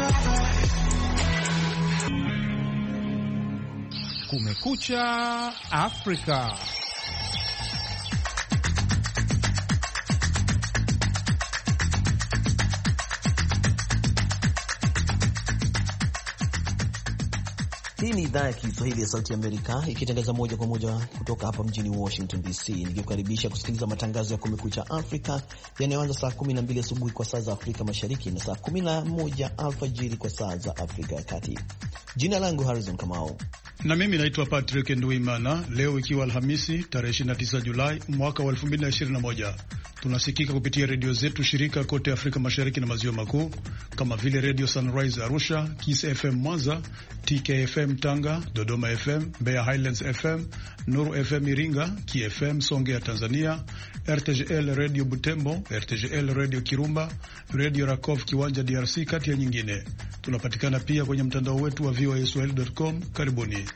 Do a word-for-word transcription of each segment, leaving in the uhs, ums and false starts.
Kumekucha Afrika. Hii ni idhaa ya Kiswahili ya Sauti ya Amerika ikitangaza moja kwa moja kutoka hapa mjini Washington D C, nikikukaribisha kusikiliza matangazo ya Kumekucha Afrika yanayoanza saa kumi na mbili asubuhi kwa saa za Afrika Mashariki na saa kumi na moja alfajiri kwa saa za Afrika ya Kati. Jina langu Harrison Kamau na mimi naitwa Patrick Nduimana. Leo ikiwa Alhamisi tarehe ishirini na tisa Julai mwaka wa elfu mbili na ishirini na moja, tunasikika kupitia redio zetu shirika kote Afrika Mashariki na Maziwa Makuu kama vile Radio Sunrise Arusha, Kiss F M Mwanza, T K F M Tanga, Dodoma F M, Mbeya Highlands F M, Nuru F M Iringa, K F M Songea Tanzania, R T G L Radio Butembo, R T G L Radio Kirumba, Radio Rakov Kiwanja D R C kati ya nyingine. Tunapatikana pia kwenye mtandao wetu wa v o a swahili dot com. Karibuni.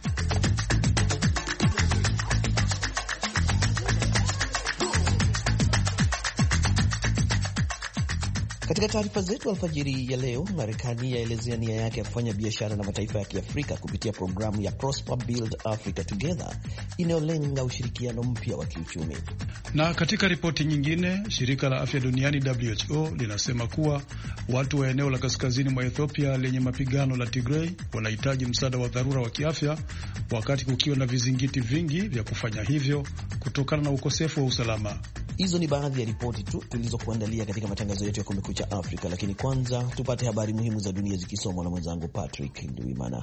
Katika taarifa zetu alfajiri ya leo, Marekani yaelezea nia yake ya kufanya biashara na mataifa ya Kiafrika kupitia programu ya Prosper Build Africa Together inayolenga ushirikiano mpya wa kiuchumi. Na katika ripoti nyingine, shirika la afya duniani W H O linasema kuwa watu wa eneo la kaskazini mwa Ethiopia lenye mapigano la Tigray wanahitaji msaada wa dharura wa kiafya, wakati kukiwa na vizingiti vingi vya kufanya hivyo kutokana na ukosefu wa usalama. Hizo ni baadhi ya ripoti tu tulizokuandalia katika matangazo yetu ya Kumekucha Afrika, lakini kwanza tupate habari muhimu za dunia zikisomwa na mwenzangu Patrick Nduimana.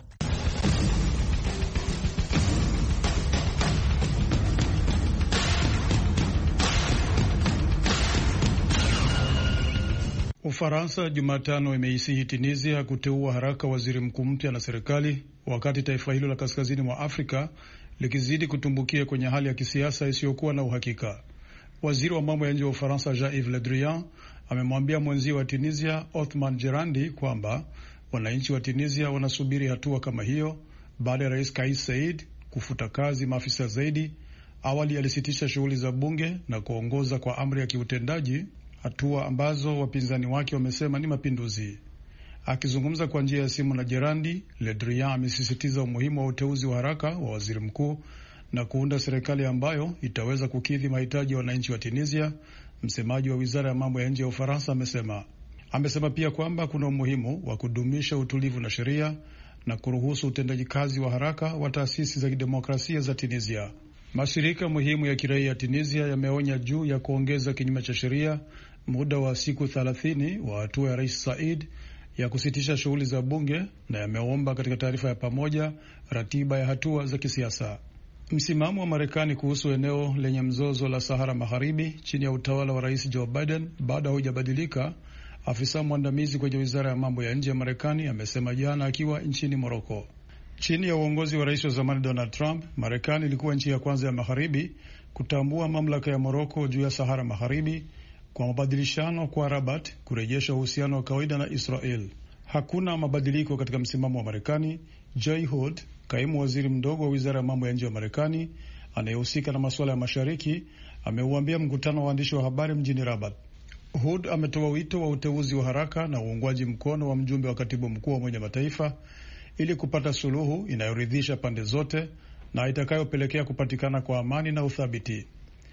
Ufaransa Jumatano imeisihi Tunisia kuteua haraka waziri mkuu mpya na serikali, wakati taifa hilo la kaskazini mwa Afrika likizidi kutumbukia kwenye hali ya kisiasa isiyokuwa na uhakika. Waziri wa mambo ya nje wa Ufaransa Jean-Yves Le Drian amemwambia mwenzi wa Tunisia Othman Jerandi kwamba wananchi wa Tunisia wanasubiri hatua kama hiyo baada ya Rais Kais Saied kufuta kazi maafisa zaidi. Awali alisitisha shughuli za bunge na kuongoza kwa amri ya kiutendaji, hatua ambazo wapinzani wake wamesema ni mapinduzi. Akizungumza kwa njia ya simu na Jerandi, Le Drian amesisitiza umuhimu wa uteuzi wa haraka wa waziri mkuu na kuunda serikali ambayo itaweza kukidhi mahitaji ya wananchi wa Tunisia. Msemaji wa wizara ya mambo ya nje ya Ufaransa amesema. Amesema pia kwamba kuna umuhimu wa kudumisha utulivu na sheria na kuruhusu utendaji kazi wa haraka wa taasisi za kidemokrasia za Tunisia. Mashirika muhimu ya kiraia ya Tunisia yameonya juu ya kuongeza kinyume cha sheria muda wa siku thelathini wa hatua ya Rais Said ya kusitisha shughuli za bunge, na yameomba katika taarifa ya pamoja ratiba ya hatua za kisiasa. Msimamo wa Marekani kuhusu eneo lenye mzozo la Sahara Magharibi chini ya utawala wa Rais Joe Biden bado haujabadilika, afisa mwandamizi kwenye wizara ya mambo ya nje ya Marekani amesema jana akiwa nchini Moroko. Chini ya uongozi wa rais wa zamani Donald Trump, Marekani ilikuwa nchi ya kwanza ya Magharibi kutambua mamlaka ya Moroko juu ya Sahara Magharibi kwa mabadilishano kwa Rabat kurejesha uhusiano wa kawaida na Israel. Hakuna mabadiliko katika msimamo wa Marekani. Jay Hood, kaimu waziri mdogo wa wizara ya mambo ya nje wa Marekani anayehusika na masuala ya mashariki, ameuambia mkutano wa waandishi wa habari mjini Rabat. Hood ametoa wito wa uteuzi wa haraka na uungwaji mkono wa mjumbe wa katibu mkuu wa Umoja Mataifa ili kupata suluhu inayoridhisha pande zote na itakayopelekea kupatikana kwa amani na uthabiti.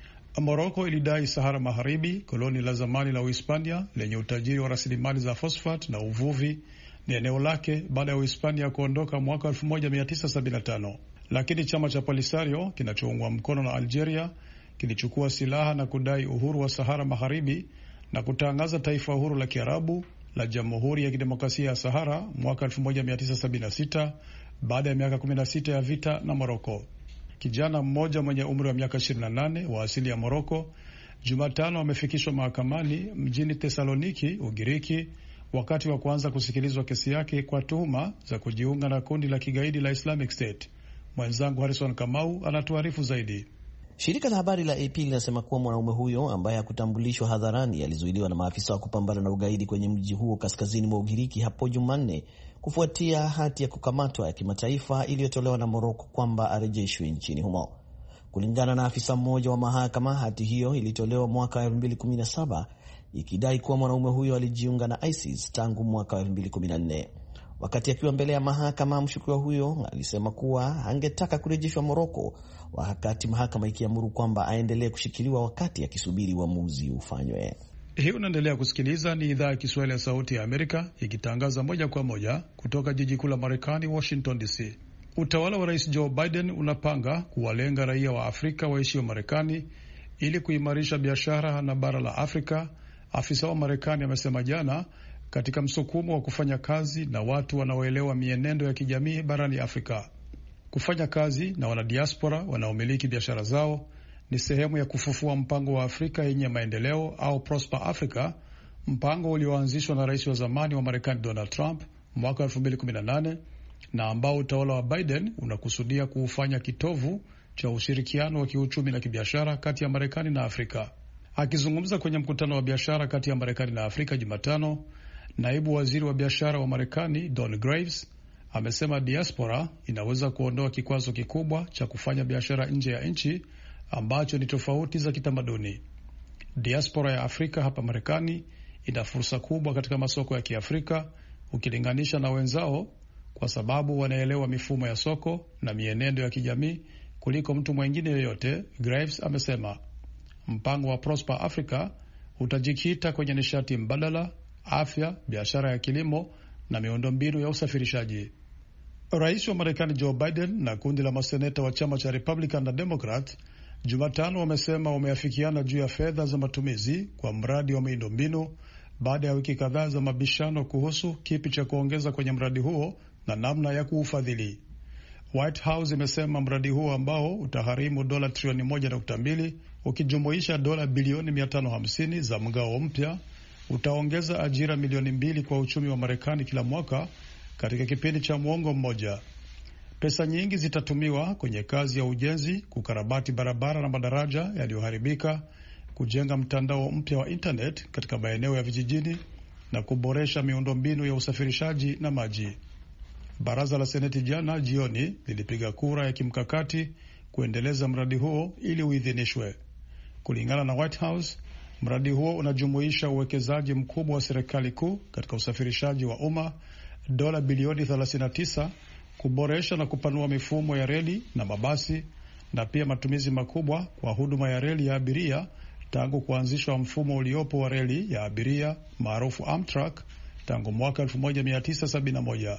Moroko ilidai Sahara Magharibi, koloni la zamani la Uhispania lenye utajiri wa rasilimali za fosfat na uvuvi, ni eneo lake baada ya Uhispania kuondoka mwaka elfu moja mia tisa sabini na tano. Lakini chama cha Polisario kinachoungwa mkono na Algeria kilichukua silaha na kudai uhuru wa Sahara Magharibi na kutangaza taifa huru la Kiarabu la Jamhuri ya Kidemokrasia ya Sahara mwaka elfu moja mia tisa sabini na sita baada ya miaka kumi na sita ya vita na Moroko. Kijana mmoja mwenye umri wa miaka ishirini na nane wa asili ya Moroko Jumatano amefikishwa mahakamani mjini Thessaloniki, Ugiriki, wakati wa kuanza kusikilizwa kesi yake kwa tuhuma za kujiunga na kundi la kigaidi la Islamic State. Mwenzangu Harrison Kamau anatuarifu zaidi. Shirika la habari la A P linasema kuwa mwanaume huyo ambaye hakutambulishwa hadharani alizuiliwa na maafisa wa kupambana na ugaidi kwenye mji huo kaskazini mwa Ugiriki hapo Jumanne kufuatia hati ya kukamatwa ya kimataifa iliyotolewa na Moroko kwamba arejeshwe nchini humo. Kulingana na afisa mmoja wa mahakama, hati hiyo ilitolewa mwaka elfu mbili kumi na saba ikidai kuwa mwanaume huyo alijiunga na ISIS tangu mwaka wa elfu mbili kumi na nne. Wakati akiwa mbele ya mahakama, mshukiwa huyo alisema kuwa angetaka kurejeshwa Moroko, wakati mahakama ikiamuru kwamba aendelee kushikiliwa wakati akisubiri uamuzi ufanywe. Hii unaendelea kusikiliza, ni idhaa ya Kiswahili ya Sauti ya Amerika ikitangaza moja kwa moja kutoka jiji kuu la Marekani, Washington D C. Utawala wa Rais Joe Biden unapanga kuwalenga raia wa Afrika waishio Marekani ili kuimarisha biashara na bara la Afrika, afisa wa Marekani amesema jana, katika msukumo wa kufanya kazi na watu wanaoelewa mienendo ya kijamii barani Afrika. Kufanya kazi na wanadiaspora wanaomiliki biashara zao ni sehemu ya kufufua mpango wa Afrika yenye maendeleo au Prosper Africa, mpango ulioanzishwa na rais wa zamani wa Marekani Donald Trump mwaka elfu mbili kumi na nane na ambao utawala wa Biden unakusudia kuufanya kitovu cha ushirikiano wa kiuchumi na kibiashara kati ya Marekani na Afrika. Akizungumza kwenye mkutano wa biashara kati ya Marekani na Afrika Jumatano, naibu waziri wa biashara wa Marekani Don Graves amesema diaspora inaweza kuondoa kikwazo kikubwa cha kufanya biashara nje ya nchi ambacho ni tofauti za kitamaduni. Diaspora ya Afrika hapa Marekani ina fursa kubwa katika masoko ya Kiafrika ukilinganisha na wenzao, kwa sababu wanaelewa mifumo ya soko na mienendo ya kijamii kuliko mtu mwingine yoyote, Graves amesema. Mpango wa Prosper Africa utajikita kwenye nishati mbadala, afya, biashara ya kilimo na miundombinu ya usafirishaji. Rais wa Marekani Joe Biden na kundi la maseneta wa chama cha Republican na Democrat Jumatano wamesema wameafikiana juu ya fedha za matumizi kwa mradi wa miundombinu baada ya wiki kadhaa za mabishano kuhusu kipi cha kuongeza kwenye mradi huo na namna ya kuufadhili. White House imesema mradi huo ambao utagharimu dola trilioni moja nukta mbili ukijumuisha dola bilioni mia tano hamsini za mgao mpya utaongeza ajira milioni mbili kwa uchumi wa Marekani kila mwaka katika kipindi cha muongo mmoja. Pesa nyingi zitatumiwa kwenye kazi ya ujenzi, kukarabati barabara na madaraja yaliyoharibika, kujenga mtandao mpya wa internet katika maeneo ya vijijini na kuboresha miundombinu ya usafirishaji na maji. Baraza la Seneti jana jioni lilipiga kura ya kimkakati kuendeleza mradi huo ili uidhinishwe. Kulingana na White House, mradi huo unajumuisha uwekezaji mkubwa wa serikali kuu katika usafirishaji wa umma, dola bilioni thelathini na tisa, kuboresha na kupanua mifumo ya reli na mabasi, na pia matumizi makubwa kwa huduma ya reli ya abiria tangu kuanzishwa mfumo uliopo wa reli ya abiria maarufu Amtrak tangu mwaka elfu moja mia tisa sabini na moja.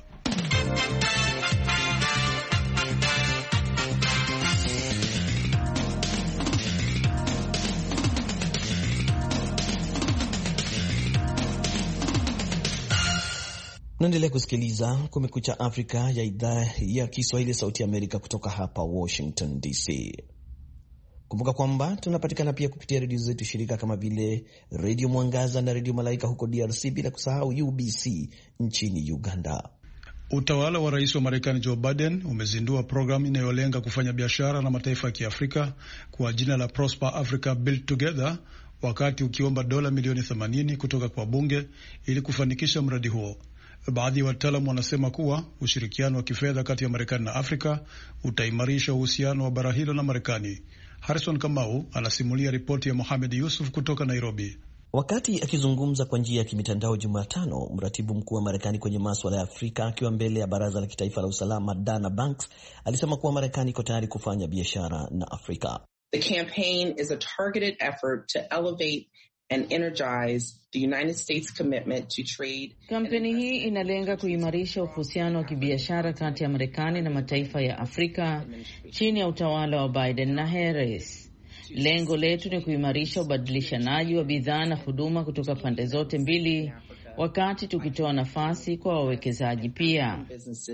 Naendelea kusikiliza Kumekucha Afrika ya idhaa ya Kiswahili Sauti ya Amerika kutoka hapa Washington D C. Kumbuka kwamba tunapatikana pia kupitia redio zetu shirika kama vile Redio Mwangaza na Redio Malaika huko D R C, bila kusahau U B C nchini Uganda. Utawala wa rais wa Marekani Joe Biden umezindua programu inayolenga kufanya biashara na mataifa ya Kiafrika kwa jina la Prosper Africa Build Together, wakati ukiomba dola milioni themanini kutoka kwa bunge ili kufanikisha mradi huo. Baadhi ya wataalamu wanasema kuwa ushirikiano wa kifedha kati ya Marekani na Afrika utaimarisha uhusiano wa bara hilo na Marekani. Harrison Kamau anasimulia ripoti ya Mohamed Yusuf kutoka Nairobi. Wakati akizungumza kwa njia ya kimitandao Jumatano, mratibu mkuu wa Marekani kwenye masuala ya Afrika akiwa mbele ya Baraza la Kitaifa la Usalama, Dana Banks alisema kuwa Marekani iko tayari kufanya biashara na Afrika. The campaign is a targeted effort to elevate and energize the United States commitment to trade. Kampeni hii inalenga kuimarisha uhusiano wa kibiashara kati ya Marekani na mataifa ya Afrika chini ya utawala wa Biden na Harris. Lengo letu ni kuimarisha ubadilishanaji wa bidhaa na huduma kutoka pande zote mbili, wakati tukitoa nafasi kwa wawekezaji pia.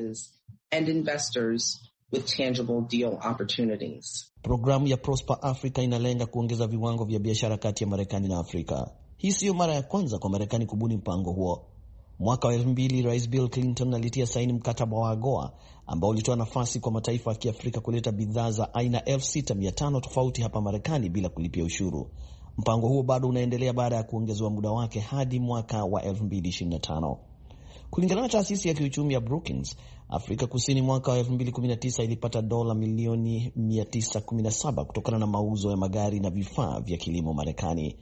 And investors with tangible deal opportunities. Programu ya Prosper Africa inalenga kuongeza viwango vya biashara kati ya Marekani na Afrika. Hii siyo mara ya kwanza kwa Marekani kubuni mpango huo. Mwaka wa elfu mbili, Rais Bill Clinton alitia saini mkataba wa AGOA ambao ulitoa nafasi kwa mataifa ya Kiafrika kuleta bidhaa za aina elfu sita mia tano tofauti hapa Marekani bila kulipia ushuru. Mpango huo bado unaendelea baada ya kuongezewa muda wake hadi mwaka wa elfu mbili ishirini na tano. Kulingana na taasisi ya kiuchumi ya Brookings, Afrika Kusini mwaka wa elfu mbili kumi na tisa ilipata dola milioni mia tisa kumi na saba kutokana na mauzo ya magari na vifaa vya kilimo Marekani.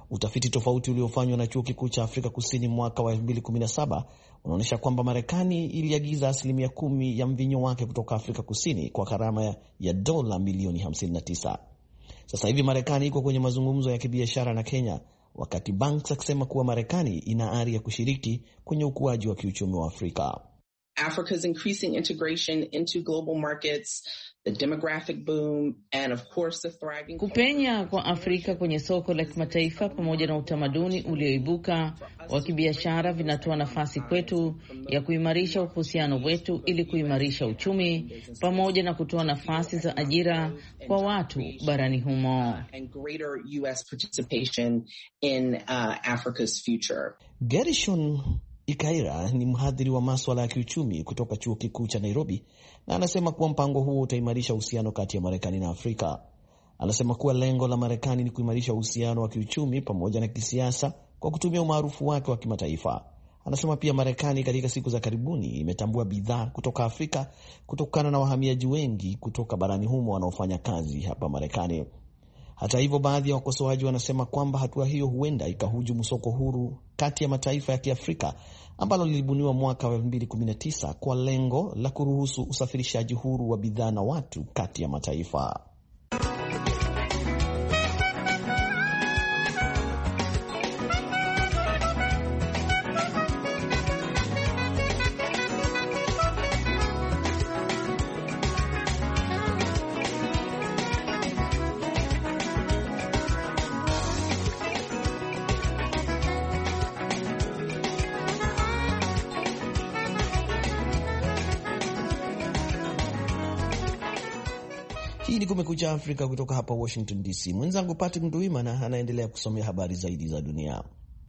Utafiti tofauti uliofanywa na chuo kikuu cha Afrika Kusini mwaka wa elfu mbili kumi na saba unaonyesha kwamba Marekani iliagiza asilimia kumi ya mvinyo wake kutoka Afrika Kusini kwa gharama ya dola milioni hamsini na tisa. Sasa hivi Marekani iko kwenye mazungumzo ya kibiashara na Kenya, wakati Banks akisema kuwa Marekani ina ari ya kushiriki kwenye ukuaji wa kiuchumi wa Afrika. Africa's increasing integration into global markets, the demographic boom, and of course the thriving... Kupenya kwa Afrika kwenye soko la kimataifa pamoja na utamaduni ulioibuka wa kibiashara vinatoa nafasi kwetu ya kuimarisha uhusiano wetu ili kuimarisha uchumi pamoja na kutoa nafasi za ajira kwa watu barani humo. And greater U S participation in uh, Africa's future. Gershon Ikaira ni mhadhiri wa masuala ya kiuchumi kutoka chuo kikuu cha Nairobi, na anasema kuwa mpango huo utaimarisha uhusiano kati ya Marekani na Afrika. Anasema kuwa lengo la Marekani ni kuimarisha uhusiano wa kiuchumi pamoja na kisiasa kwa kutumia umaarufu wake wa kimataifa. Anasema pia Marekani katika siku za karibuni imetambua bidhaa kutoka Afrika kutokana na wahamiaji wengi kutoka barani humo wanaofanya kazi hapa Marekani. Hata hivyo, baadhi ya wakosoaji wanasema kwamba hatua hiyo huenda ikahujumu soko huru kati ya mataifa ya Kiafrika ambalo lilibuniwa mwaka wa elfu mbili kumi na tisa kwa lengo la kuruhusu usafirishaji huru wa bidhaa na watu kati ya mataifa. Hii ni Kumekucha Afrika kutoka hapa Washington D C. Mwenzangu Patrick Nduwimana anaendelea kusomea habari zaidi za dunia.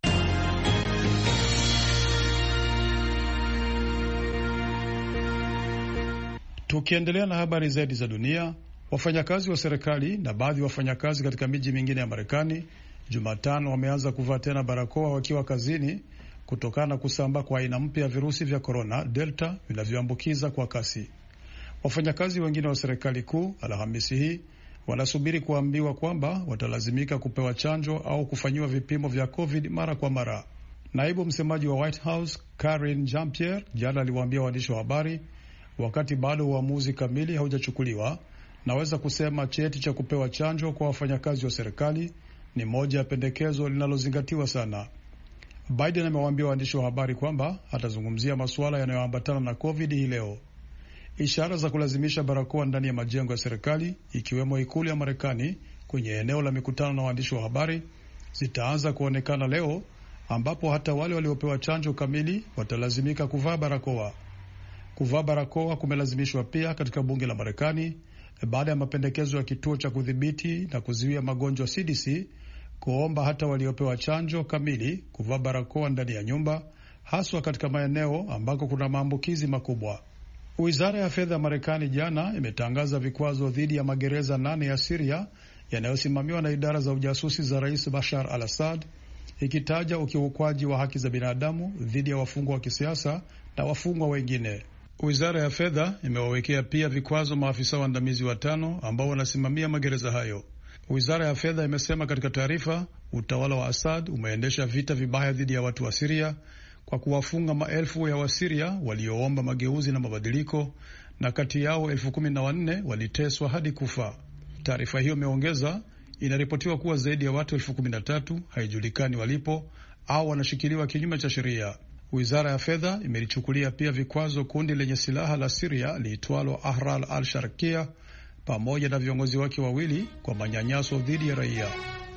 Tukiendelea na habari zaidi za dunia, wafanyakazi wa serikali na baadhi ya wafanyakazi katika miji mingine ya Marekani Jumatano wameanza kuvaa tena barakoa wakiwa kazini kutokana na kusambaa kwa aina mpya ya virusi vya korona Delta vinavyoambukiza kwa kasi. Wafanyakazi wengine wa serikali kuu Alhamisi hii wanasubiri kuambiwa kwamba watalazimika kupewa chanjo au kufanyiwa vipimo vya COVID mara kwa mara. Naibu msemaji wa White House Karine Jean-Pierre jana aliwaambia waandishi wa habari, wakati bado uamuzi kamili haujachukuliwa, naweza kusema cheti cha kupewa chanjo kwa wafanyakazi wa serikali ni moja ya pendekezo linalozingatiwa sana. Biden amewaambia waandishi wa habari kwamba atazungumzia masuala yanayoambatana na COVID hii leo. Ishara za kulazimisha barakoa ndani ya majengo ya serikali, ikiwemo ikulu ya Marekani, kwenye eneo la mikutano na waandishi wa habari zitaanza kuonekana leo, ambapo hata wale waliopewa chanjo kamili watalazimika kuvaa barakoa. Kuvaa barakoa kumelazimishwa pia katika bunge la Marekani baada ya mapendekezo ya kituo cha kudhibiti na kuzuia magonjwa C D C kuomba hata waliopewa chanjo kamili kuvaa barakoa ndani ya nyumba, haswa katika maeneo ambako kuna maambukizi makubwa. Wizara ya fedha ya Marekani jana imetangaza vikwazo dhidi ya magereza nane ya Syria yanayosimamiwa na idara za ujasusi za Rais Bashar al-Assad, ikitaja ukiukwaji wa haki za binadamu dhidi ya wafungwa wa kisiasa na wafungwa wengine. Wizara ya fedha imewawekea pia vikwazo maafisa waandamizi watano ambao wanasimamia magereza hayo. Wizara ya fedha imesema katika taarifa, utawala wa Assad umeendesha vita vibaya dhidi ya watu wa Syria kwa kuwafunga maelfu ya Wasiria walioomba mageuzi na mabadiliko, na kati yao elfu kumi na wanne waliteswa hadi kufa. Taarifa hiyo imeongeza, inaripotiwa kuwa zaidi ya watu elfu kumi na tatu haijulikani walipo au wanashikiliwa kinyume cha sheria. Wizara ya fedha imelichukulia pia vikwazo kundi lenye silaha la Syria liitwalo Ahrar al-Sharqiya pamoja na viongozi wake wawili kwa manyanyaso dhidi ya raia.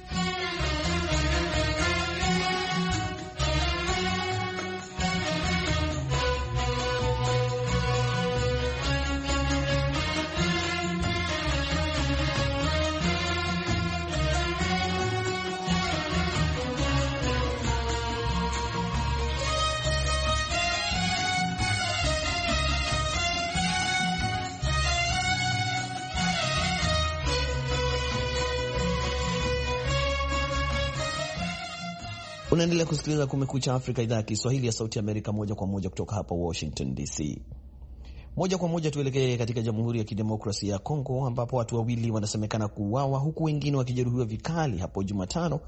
Unaendelea kusikiliza Kumekucha Afrika, idhaa ya Kiswahili ya Sauti Amerika, moja kwa moja kutoka hapa Washington D C. Moja kwa moja tuelekee katika Jamhuri ya Kidemokrasia ya Kongo, ambapo watu wawili wanasemekana kuuawa huku wengine wakijeruhiwa vikali hapo Jumatano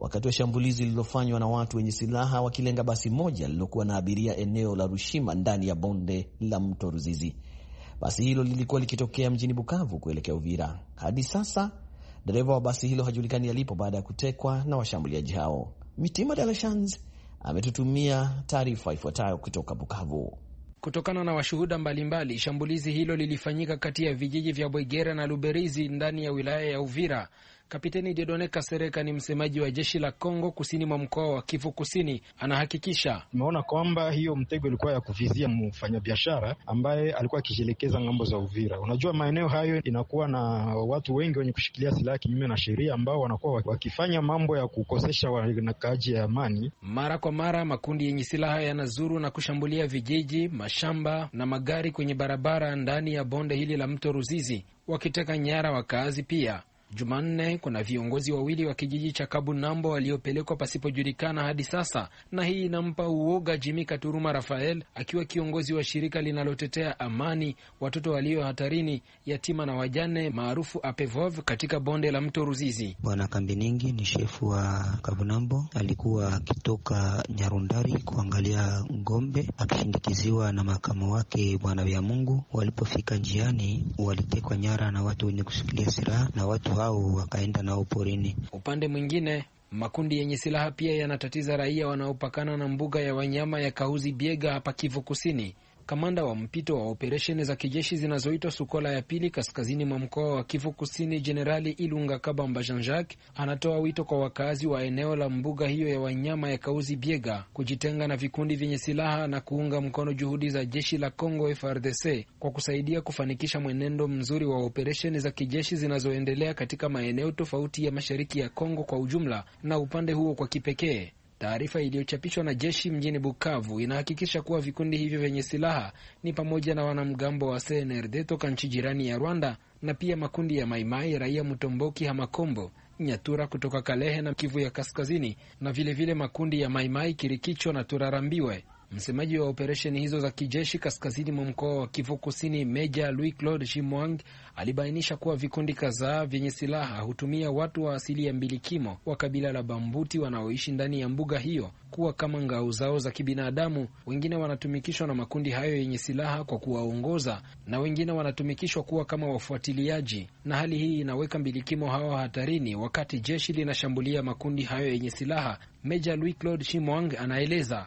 wakati wa shambulizi lililofanywa na watu wenye silaha wakilenga basi moja lililokuwa na abiria eneo la Rushima ndani ya bonde la mto Ruzizi. Basi hilo lilikuwa likitokea mjini Bukavu kuelekea Uvira. Hadi sasa dereva wa basi hilo hajulikani alipo baada ya kutekwa na washambuliaji hao. Mitima de la Chance ametutumia taarifa ifuatayo kutoka Bukavu. Kutokana na washuhuda mbalimbali, shambulizi hilo lilifanyika kati ya vijiji vya Bwegera na Luberizi ndani ya wilaya ya Uvira. Kapiteni Dieudonne Kasereka ni msemaji wa jeshi la Kongo kusini mwa mkoa wa Kivu Kusini, anahakikisha tumeona kwamba hiyo mtego ilikuwa ya kuvizia mfanyabiashara ambaye alikuwa akijielekeza ngambo za Uvira. Unajua maeneo hayo inakuwa na watu wengi wenye kushikilia silaha kinyume na sheria ambao wanakuwa wakifanya mambo ya kukosesha wanakaaji ya amani. Mara kwa mara makundi yenye silaha yanazuru na kushambulia vijiji, mashamba na magari kwenye barabara ndani ya bonde hili la mto Ruzizi, wakiteka nyara wakaazi pia. Jumanne kuna viongozi wawili wa kijiji cha Kabunambo waliopelekwa pasipojulikana hadi sasa, na hii inampa uoga Jimmy Katuruma Rafael, akiwa kiongozi wa shirika linalotetea amani, watoto walio hatarini, yatima na wajane maarufu Apevov katika bonde la mto Ruzizi. Bwana Kambiningi ni shefu wa Kabunambo, alikuwa akitoka Nyarundari kuangalia ngombe akishindikiziwa na makamu wake Bwana ya Mungu. Walipofika njiani walitekwa nyara na watu wenye kushikilia silaha na watu hao wakaenda nao porini. Upande mwingine, makundi yenye silaha pia yanatatiza raia wanaopakana na mbuga ya wanyama ya Kahuzi Biega hapa Kivu Kusini. Kamanda wa mpito wa operesheni za kijeshi zinazoitwa Sukola ya pili kaskazini mwa mkoa wa Kivu Kusini, Jenerali Ilunga Kabamba Jean-Jacques, anatoa wito kwa wakazi wa eneo la mbuga hiyo ya wanyama ya Kahuzi Biega kujitenga na vikundi vyenye silaha na kuunga mkono juhudi za jeshi la Kongo F A R D C kwa kusaidia kufanikisha mwenendo mzuri wa operesheni za kijeshi zinazoendelea katika maeneo tofauti ya mashariki ya Kongo kwa ujumla na upande huo kwa kipekee. Taarifa iliyochapishwa na jeshi mjini Bukavu inahakikisha kuwa vikundi hivyo vyenye silaha ni pamoja na wanamgambo wa C N R D toka nchi jirani ya Rwanda na pia makundi ya Maimai, Raia Mutomboki, Hamakombo, Nyatura kutoka Kalehe na Kivu ya Kaskazini, na vile vile makundi ya Maimai, Kirikicho na Turarambiwe. Msemaji wa operesheni hizo za kijeshi kaskazini mwa mkoa wa Kivu Kusini, Meja Louis Claude Chimwang, alibainisha kuwa vikundi kadhaa vyenye silaha hutumia watu wa asili ya mbilikimo wa kabila la Bambuti wanaoishi ndani ya mbuga hiyo kuwa kama ngao zao za kibinadamu. Wengine wanatumikishwa na makundi hayo yenye silaha kwa kuwaongoza, na wengine wanatumikishwa kuwa kama wafuatiliaji, na hali hii inaweka mbilikimo hawa hatarini wakati jeshi linashambulia makundi hayo yenye silaha. Meja Louis Claude Chimwang anaeleza,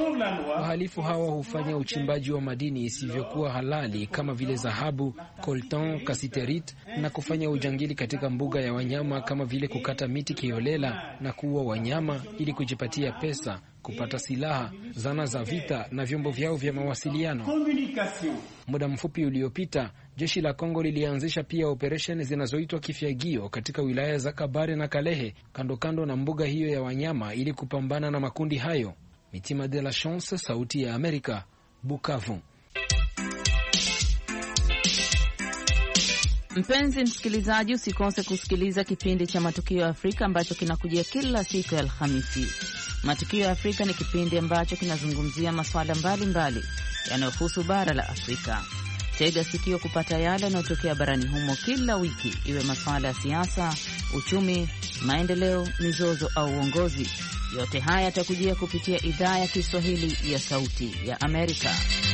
wahalifu hawa hufanya uchimbaji wa madini isivyokuwa halali kama vile dhahabu, coltan, kasiterit, na kufanya ujangili katika mbuga ya wanyama kama vile kukata miti kiholela na kuua wanyama ili kujipatia pesa, kupata silaha, zana za vita na vyombo vyao vya mawasiliano. Muda mfupi uliopita, jeshi la Kongo lilianzisha pia operesheni zinazoitwa Kifyagio katika wilaya za Kabare na Kalehe kando kando na mbuga hiyo ya wanyama ili kupambana na makundi hayo. Mitima de la Chance, Sauti ya Amerika, Bukavu. Mpenzi msikilizaji, usikose kusikiliza kipindi cha Matukio ya Afrika ambacho kinakujia kila siku ya Alhamisi. Matukio ya Afrika ni kipindi ambacho kinazungumzia masuala mbalimbali yanayohusu bara la Afrika. Tega sikio kupata yale yanayotokea barani humo kila wiki, iwe masuala ya siasa, uchumi, maendeleo, mizozo au uongozi. Yote haya yatakujia kupitia idhaa ya Kiswahili ya Sauti ya Amerika.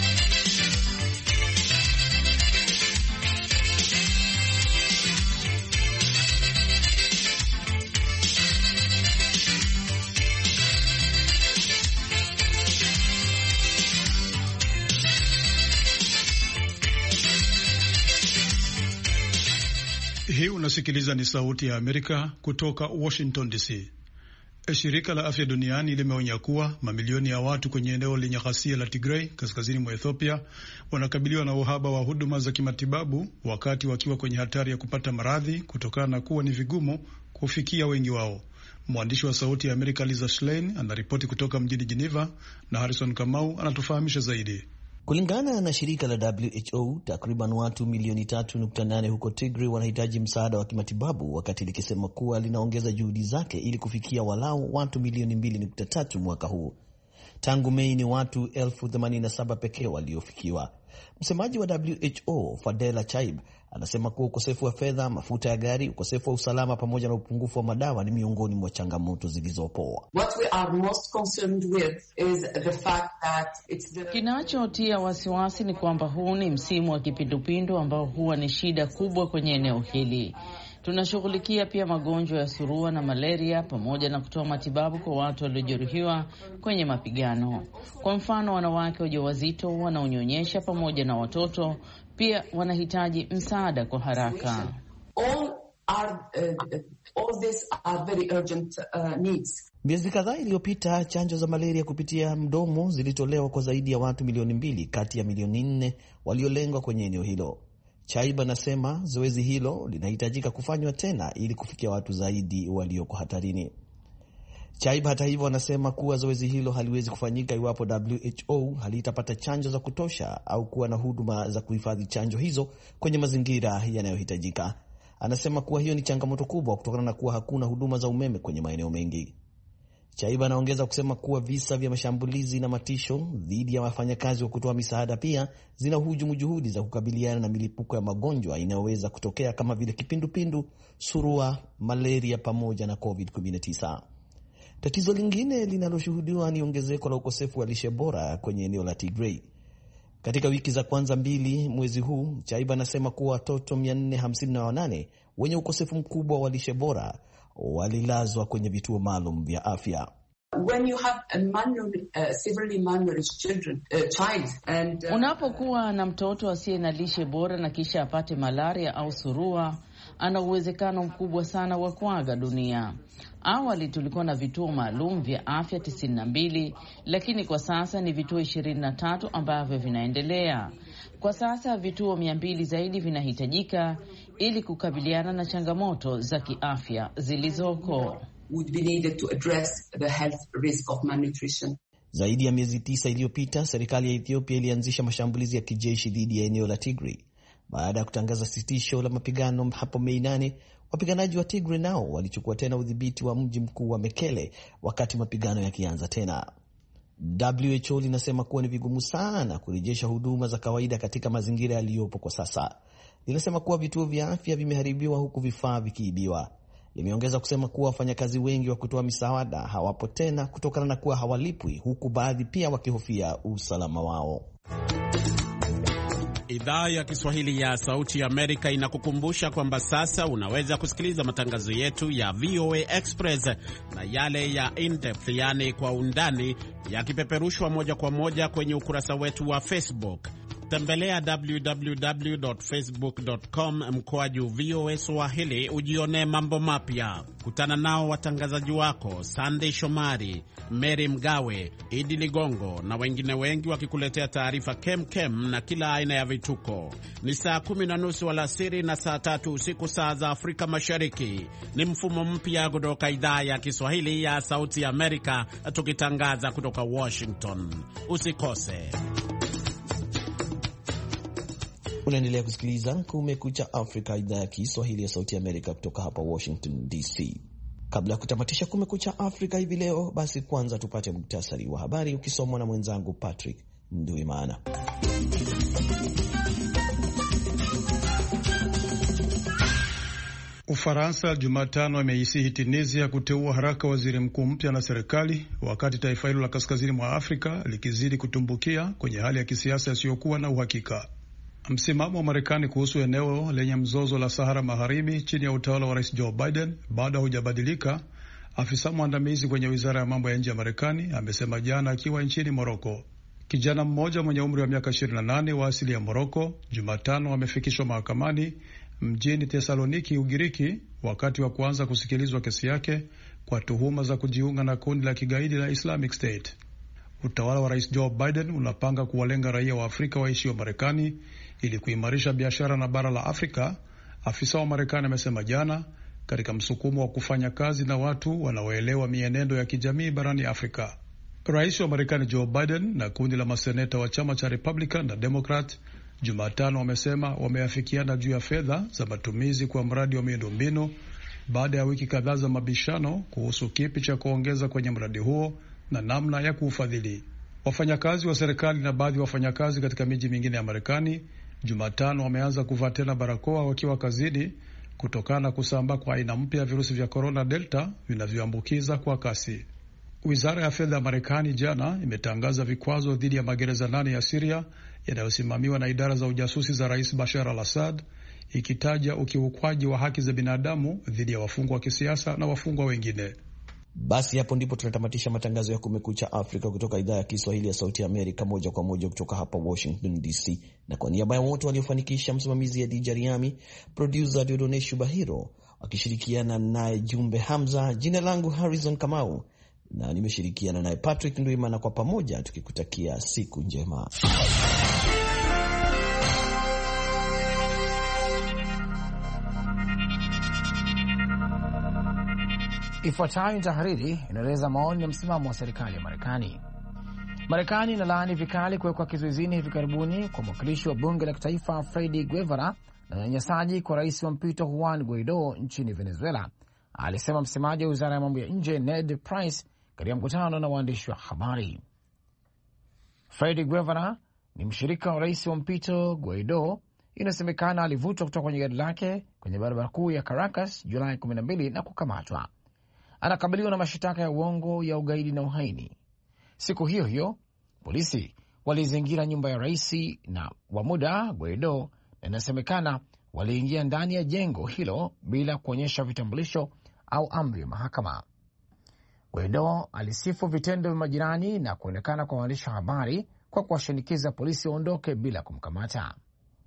Hii unasikiliza ni Sauti ya Amerika kutoka Washington D C. Shirika la Afya Duniani limeonya kuwa mamilioni ya watu kwenye eneo lenye ghasia la Tigray kaskazini mwa Ethiopia wanakabiliwa na uhaba wa huduma za kimatibabu, wakati wakiwa kwenye hatari ya kupata maradhi kutokana na kuwa ni vigumu kufikia wengi wao. Mwandishi wa Sauti ya Amerika Lisa Schlein anaripoti kutoka mjini Geneva na Harrison Kamau anatufahamisha zaidi. Kulingana na shirika la W H O, takriban watu milioni tatu nukta nane huko Tigray wanahitaji msaada wa kimatibabu, wakati likisema kuwa linaongeza juhudi zake ili kufikia walau watu milioni mbili nukta tatu mwaka huu. Tangu Mei ni watu elfu themanini na saba pekee waliofikiwa. Msemaji wa W H O Fadela Chaib anasema kuwa ukosefu wa fedha, mafuta ya gari, ukosefu wa usalama pamoja na upungufu wa madawa ni miongoni mwa changamoto zilizopo. Kinachotia wasiwasi ni kwamba huu ni msimu wa kipindupindu ambao huwa ni shida kubwa kwenye eneo hili. Tunashughulikia pia magonjwa ya surua na malaria pamoja na kutoa matibabu kwa watu waliojeruhiwa kwenye mapigano. Kwa mfano, wanawake wajawazito, wanaonyonyesha pamoja na watoto pia wanahitaji msaada kwa haraka. All are, uh, all these are very urgent uh, needs. Miezi kadhaa iliyopita, chanjo za malaria kupitia mdomo zilitolewa kwa zaidi ya watu milioni mbili kati ya milioni nne waliolengwa kwenye eneo hilo. Chaiba anasema zoezi hilo linahitajika kufanywa tena ili kufikia watu zaidi walioko hatarini. Chaiba hata hivyo anasema kuwa zoezi hilo haliwezi kufanyika iwapo W H O halitapata chanjo za kutosha au kuwa na huduma za kuhifadhi chanjo hizo kwenye mazingira yanayohitajika. Anasema kuwa hiyo ni changamoto kubwa kutokana na kuwa hakuna huduma za umeme kwenye maeneo mengi. Chaiba anaongeza kusema kuwa visa vya mashambulizi na matisho dhidi ya wafanyakazi wa kutoa misaada pia zinahujumu juhudi za kukabiliana na milipuko ya magonjwa inayoweza kutokea kama vile kipindupindu, surua, malaria pamoja na covid kumi na tisa. Tatizo lingine linaloshuhudiwa ni ongezeko la ukosefu wa lishe bora kwenye eneo la Tigray. Katika wiki za kwanza mbili mwezi huu, Chaiba anasema kuwa watoto mia nne hamsini na wanane wenye ukosefu mkubwa wa lishe bora walilazwa kwenye vituo maalum vya afya. When you have a malnourished, uh, severely malnourished children, uh, child and uh, unapokuwa na mtoto asiye na lishe bora na kisha apate malaria au surua, ana uwezekano mkubwa sana wa kuaga dunia. Awali tulikuwa na vituo maalum vya afya tisini na mbili, lakini kwa sasa ni vituo ishirini na tatu ambavyo vinaendelea. Kwa sasa vituo mia mbili zaidi vinahitajika ili kukabiliana na changamoto za kiafya zilizoko. Would be needed to address the health risk of malnutrition. Zaidi ya miezi tisa iliyopita, serikali ya Ethiopia ilianzisha mashambulizi ya kijeshi dhidi ya eneo la Tigray. Baada ya kutangaza sitisho la mapigano hapo Mei nane, wapiganaji wa Tigray nao walichukua tena udhibiti wa mji mkuu wa Mekele wakati mapigano yakianza tena. W H O linasema kuwa ni vigumu sana kurejesha huduma za kawaida katika mazingira yaliyopo kwa sasa. Linasema kuwa vituo vya afya vimeharibiwa huku vifaa vikiibiwa. Limeongeza kusema kuwa wafanyakazi wengi wa kutoa misaada hawapo tena kutokana na kuwa hawalipwi, huku baadhi pia wakihofia usalama wao. Idhaa ya Kiswahili ya Sauti ya Amerika inakukumbusha kwamba sasa unaweza kusikiliza matangazo yetu ya V O A Express na yale ya in-depth, yani kwa undani, yakipeperushwa moja kwa moja kwenye ukurasa wetu wa Facebook. Tembelea w w w dot facebook dot com mkoaju V O A Swahili ujione mambo mapya. Kutana nao watangazaji wako Sunday Shomari, Mary Mgawe, Idi Ligongo na wengine wengi wakikuletea taarifa kem kem na kila aina ya vituko. Ni saa kumi na nusu alasiri na saa tatu usiku saa za Afrika Mashariki. Ni mfumo mpya kutoka idhaa ya Kiswahili ya Sauti ya Amerika, tukitangaza kutoka Washington. Usikose. Unaendelea kusikiliza Kumekucha Afrika, idhaa ya Kiswahili ya Sauti ya Amerika kutoka hapa Washington D C. Kabla ya kutamatisha Kumekucha Afrika hivi leo, basi kwanza tupate muktasari wa habari ukisomwa na mwenzangu Patrick Nduimana. Ufaransa Jumatano imeisihi Tunisia kuteua haraka waziri mkuu mpya na serikali, wakati taifa hilo la kaskazini mwa Afrika likizidi kutumbukia kwenye hali ya kisiasa isiyokuwa na uhakika. Msimamo wa Marekani kuhusu eneo lenye mzozo la Sahara Magharibi chini ya utawala wa Rais Joe Biden bado haujabadilika, afisa mwandamizi kwenye wizara ya mambo ya nje ya Marekani amesema jana akiwa nchini Moroko. Kijana mmoja mwenye umri wa miaka ishirini na nane wa asili ya Moroko Jumatano amefikishwa mahakamani mjini Thessaloniki, Ugiriki, wakati wa kuanza kusikilizwa kesi yake kwa tuhuma za kujiunga na kundi la kigaidi la Islamic State. Utawala wa Rais Joe Biden unapanga kuwalenga raia wa Afrika waishio Marekani ili kuimarisha biashara na bara la Afrika, afisa wa Marekani amesema jana, katika msukumo wa kufanya kazi na watu wanaoelewa mienendo ya kijamii barani Afrika. Rais wa Marekani Joe Biden na kundi la maseneta wa chama cha Republican na Democrat Jumatano wamesema wameafikiana juu ya fedha za matumizi kwa mradi wa miundombinu baada ya wiki kadhaa za mabishano kuhusu kipi cha kuongeza kwenye mradi huo na namna ya kuufadhili. Wafanyakazi wa serikali na baadhi ya wafanyakazi katika miji mingine ya Marekani Jumatano wameanza kuvaa tena barakoa wakiwa kazini kutokana na kusambaa kwa aina mpya ya virusi vya korona Delta vinavyoambukiza kwa kasi. Wizara ya fedha ya Marekani jana imetangaza vikwazo dhidi ya magereza nane ya Siria yanayosimamiwa na idara za ujasusi za Rais Bashar al-Assad, ikitaja ukiukwaji wa haki za binadamu dhidi ya wafungwa wa kisiasa na wafungwa wengine. Basi hapo ndipo tunatamatisha matangazo ya Kumekucha Afrika kutoka idhaa ya Kiswahili ya Sauti ya Amerika, moja kwa moja kutoka hapa Washington D C. Na kwa niaba ya wote waliofanikisha, msimamizi ya Dija Riami, producer Dieudonne Shubahiro akishirikiana naye Jumbe Hamza, jina langu Harrison Kamau na nimeshirikiana naye Patrick Ndwimana, kwa pamoja tukikutakia siku njema. Ifuatayo ni tahariri inaeleza maoni na msimamo wa serikali ya Marekani. Marekani inalaani vikali kuwekwa kizuizini hivi karibuni kwa mwakilishi wa bunge la kitaifa Freddy Guevara na unyanyasaji kwa rais wa mpito Juan Guaido nchini Venezuela, alisema msemaji wa wizara ya mambo ya nje Ned Price katika mkutano na waandishi wa habari. Freddy Guevara ni mshirika wa rais wa mpito Guaido. Inasemekana alivutwa kutoka kwenye gari lake kwenye barabara kuu ya Caracas Julai kumi na mbili na kukamatwa. Anakabiliwa na mashitaka ya uongo ya ugaidi na uhaini. Siku hiyo hiyo, polisi walizingira nyumba ya rais na wa muda Guaido, na inasemekana waliingia ndani ya jengo hilo bila kuonyesha vitambulisho au amri ya mahakama. Guaido alisifu vitendo vya majirani na kuonekana kwa waandishi wa habari kwa kuwashinikiza polisi waondoke bila kumkamata.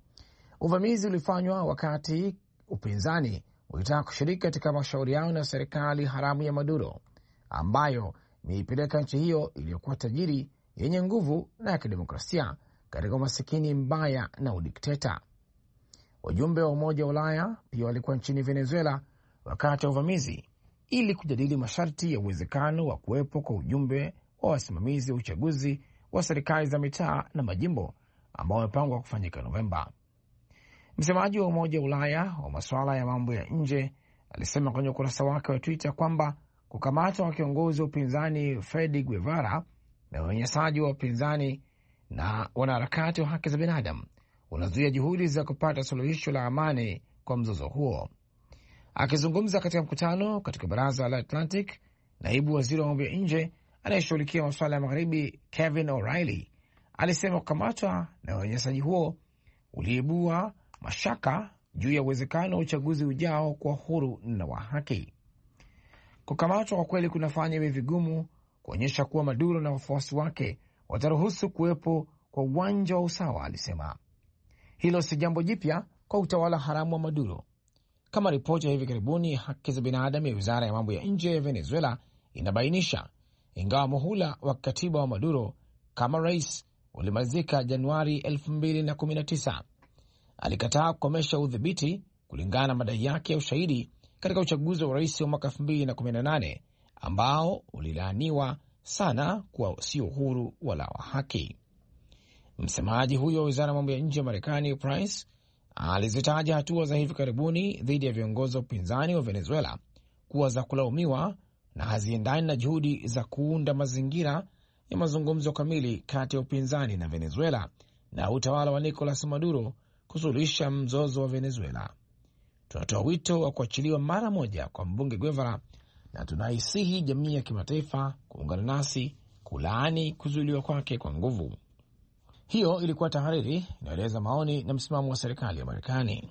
Uvamizi ulifanywa wakati upinzani ulitaka kushiriki katika mashauriano na serikali haramu ya Maduro, ambayo imeipeleka nchi hiyo iliyokuwa tajiri, yenye nguvu na ya kidemokrasia katika umasikini mbaya na udikteta. Wajumbe wa Umoja wa Ulaya pia walikuwa nchini Venezuela wakati wa uvamizi ili kujadili masharti ya uwezekano wa kuwepo kwa ujumbe wa wasimamizi wa uchaguzi wa serikali za mitaa na majimbo ambao wamepangwa kufanyika Novemba. Msemaji wa Umoja wa Ulaya wa masuala ya mambo ya nje alisema kwenye ukurasa wake wa Twitter kwamba kukamatwa wa kiongozi wa upinzani Freddy Guevara na unyanyasaji wa upinzani na wanaharakati wa haki za binadamu unazuia juhudi za kupata suluhisho la amani kwa mzozo huo. Akizungumza katika mkutano katika baraza la Atlantic, naibu waziri wa mambo ya nje anayeshughulikia masuala ya magharibi Kevin O'Reilly alisema kukamatwa na unyanyasaji huo uliibua mashaka juu ya uwezekano wa uchaguzi ujao kwa huru na wa haki. Kukamatwa kwa kweli kunafanya iwe vigumu kuonyesha kuwa Maduro na wafuasi wake wataruhusu kuwepo kwa uwanja wa usawa, alisema. Hilo si jambo jipya kwa utawala haramu wa Maduro. Kama ripoti ya hivi karibuni ya haki za binadamu ya wizara ya mambo ya nje ya Venezuela inabainisha, ingawa muhula wa katiba wa Maduro kama rais ulimalizika Januari elfu mbili kumi na tisa, alikataa kukomesha udhibiti kulingana na madai yake ya ushahidi katika uchaguzi wa rais wa mwaka elfu mbili kumi na nane ambao ulilaaniwa sana kuwa sio huru wala wa haki. Msemaji huyo wa wizara ya mambo ya nje ya Marekani Price alizitaja hatua za hivi karibuni dhidi ya viongozi wa upinzani wa Venezuela kuwa za kulaumiwa na haziendani na juhudi za kuunda mazingira ya mazungumzo kamili kati ya upinzani na Venezuela na utawala wa Nicolas Maduro kusuluhisha mzozo wa Venezuela. Tunatoa wito wa kuachiliwa mara moja kwa mbunge Guevara na tunaisihi jamii ya kimataifa kuungana nasi kulaani kuzuiliwa kwake kwa nguvu. Hiyo ilikuwa tahariri inaeleza maoni na msimamo wa serikali ya Marekani.